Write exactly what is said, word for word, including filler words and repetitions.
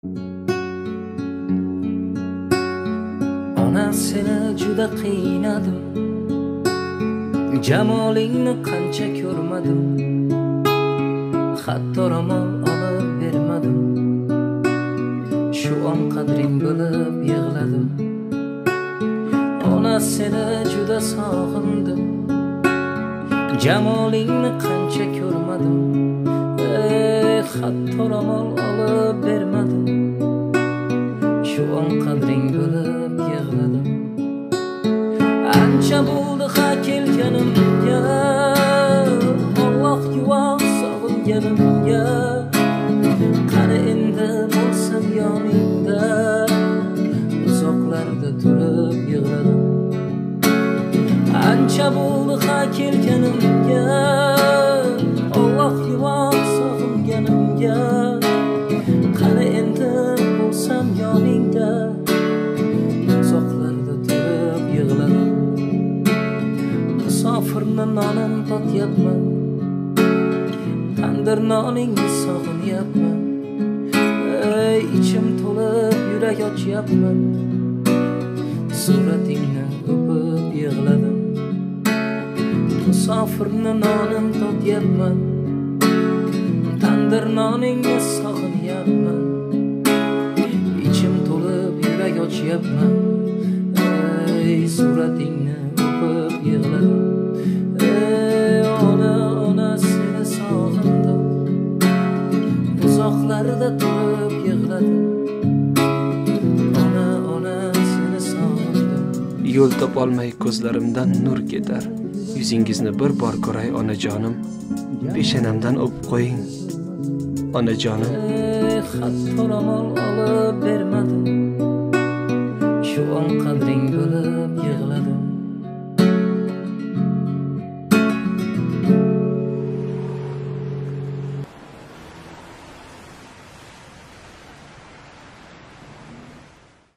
Ona seni juda qiynadim, jamolingni qancha ko'rmadim, hatto ro'mol olib bermadim. Shu on qadring bilib yig'ladim. Ona seni juda sog'indim, jamolingni qancha ko'rmadim, ey hatto ro'mol olib bermadim. Shu on qadring bilib yig'ladim. Ancha bo'ldi ha kelganimga, Alloh guvoh sog'inganimga. Qani endi bo'lsam yoningda, uzoqlarda turib yig'ladim. Ancha bo'ldi ha kelganimga, Alloh guvoh sog'inganimga. Qani endi bo'lsam yoningda, uzoqlarda turib yig'ladim. Musofirni nonin totyapman, tandir noningni sog'inyapman. Ey ichim to'lib yurak ochyapman, suratingni o'pib yig'ladim. Musofirni nonin totyapman, tandir noningni sog'inyapman. Ichim to'lib yurak ochyapman, ey suratingni o'pib yig'ladim. Ey ona, ona seni sog'indim, uzoqlarda turib yig'ladim. Ona, ona seni sog'indim. Yo'l topolmay ko'zlarimdan nur ketar. Yuzingizni bir bor ko'ray onajonim, peshanamdan o'pib qo'ying onajonim. Hatto ro'mol olib bermadim, shu on qadring bilib yig'ladim.